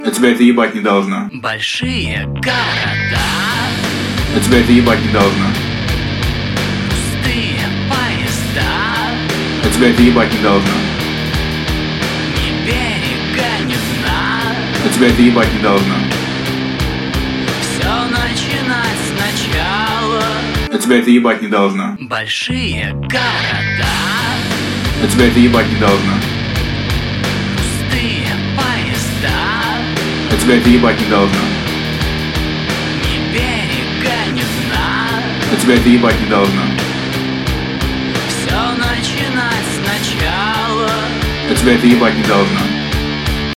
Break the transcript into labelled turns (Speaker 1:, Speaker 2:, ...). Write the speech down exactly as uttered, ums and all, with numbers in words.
Speaker 1: А тебя это ебать не должно.
Speaker 2: Большие города.
Speaker 1: А тебя это ебать не должно.
Speaker 2: Пустые поезда.
Speaker 1: А тебя это ебать не должно.
Speaker 2: Ни берега, ни дна.
Speaker 1: А тебя это ебать не должно.
Speaker 2: Все начинать сначала.
Speaker 1: А тебя это ебать не должно.
Speaker 2: Большие города.
Speaker 1: А тебя это ебать не должно.
Speaker 2: Пустые поезда.
Speaker 1: А тебя это ебать не должно.
Speaker 2: Ни берега, ни дна.
Speaker 1: А тебя это ебать не должно.
Speaker 2: Все начинать сначала.
Speaker 1: А тебя это ебать не должно.